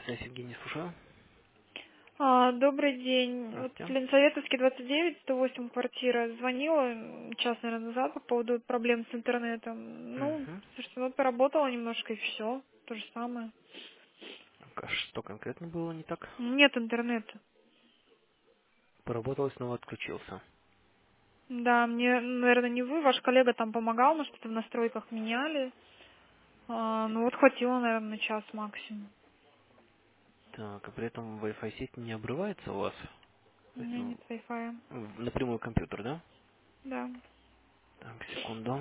Связь, Евгений, слушаю. Добрый день. Вот Здравствуйте. Ленсоветовский, 29, 108 квартира. Звонила час, наверное, назад по поводу проблем с интернетом. Ну, Угу. слушайте, вот поработала немножко и все. То же самое. А что конкретно было не так? Нет интернета. Поработал, снова отключился. Да, мне, наверное, не вы, ваш коллега там помогал, мы что-то в настройках меняли. Ну вот хватило, наверное, на час максимум. Так, и при этом Wi-Fi сеть не обрывается у вас? У То есть меня нет Wi-Fi. напрямую компьютер, да? Да. Так, секунду.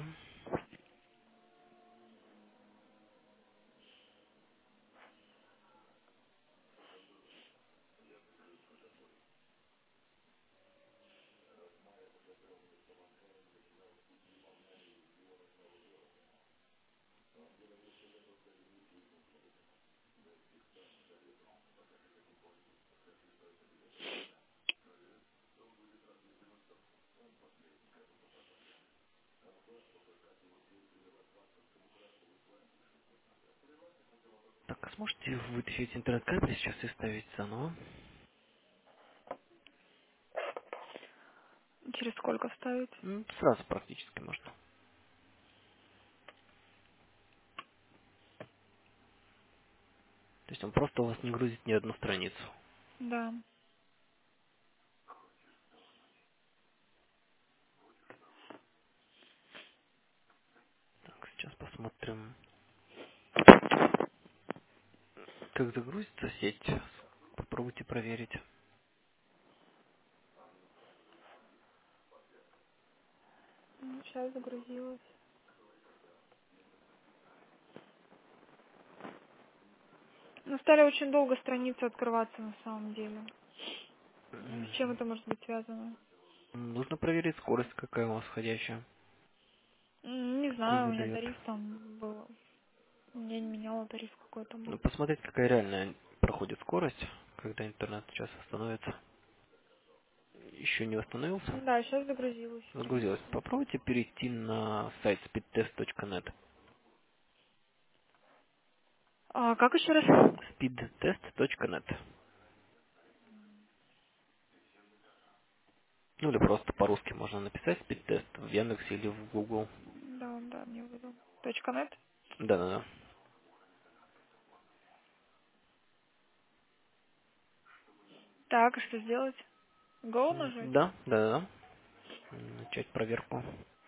Так, а сможете вытащить интернет-кабель сейчас и ставить заново? Через сколько вставить? Сразу практически можно. То есть он просто у вас не грузит ни одну страницу. Да. Так, сейчас посмотрим, как загрузится сеть. Попробуйте проверить. Сейчас загрузилась. Ну, стали очень долго страницы открываться на самом деле. С чем Мгм. это может быть связано? Нужно проверить скорость, какая у вас входящая. Не Какую знаю, у меня выдает. тариф там был. Я не меняла тариф какой-то Ну, был. посмотреть, какая реальная проходит скорость, когда интернет сейчас остановится. Еще не восстановился? Да, сейчас загрузилась Загрузилось. страница. Попробуйте перейти на сайт speedtest.net. Как еще раз? speedtest.net. Ну или просто по-русски можно написать speedtest в Яндексе или в Google. Да, да, мне выдал. .нет. Да-да-да. Так, а что сделать? Go нажать? Да, да-да-да. Начать проверку.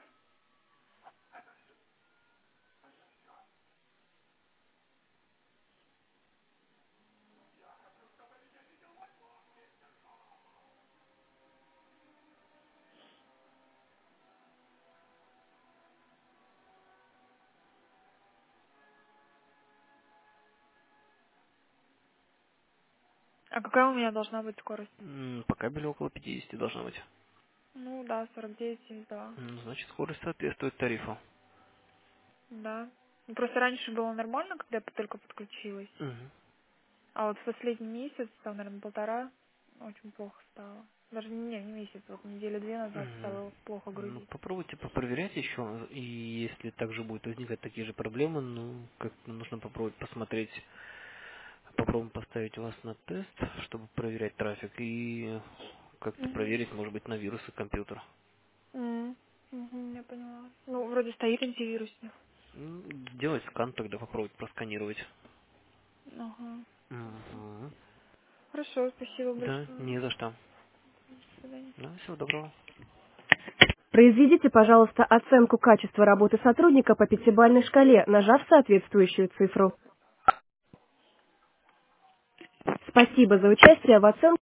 А какая у меня должна быть скорость? По кабелю около 50 должно быть. Ну да, 49,72. Значит, скорость соответствует тарифу. Да. Ну, просто раньше было нормально, когда я только подключилась. Мгм. А вот в последний месяц, там, наверное, полтора, очень плохо стало. Даже не месяц, вот недели две назад Мгм. стало плохо Ну, грузить. попробуйте попроверять еще, и если также будет возникать такие же проблемы, ну, как нужно попробовать посмотреть, попробуем поставить вас на тест, чтобы проверять трафик, и как-то Угу. проверить, может быть, на вирусы компьютера. Угу, я поняла. Ну, вроде стоит антивирусник. Сделать скан, тогда попробовать просканировать. Ага. Мгм. Хорошо, спасибо Да, большое. не за что. До свидания. Да, всего доброго. Произведите, пожалуйста, оценку качества работы сотрудника по пятибалльной шкале, нажав соответствующую цифру. Спасибо за участие в оценке.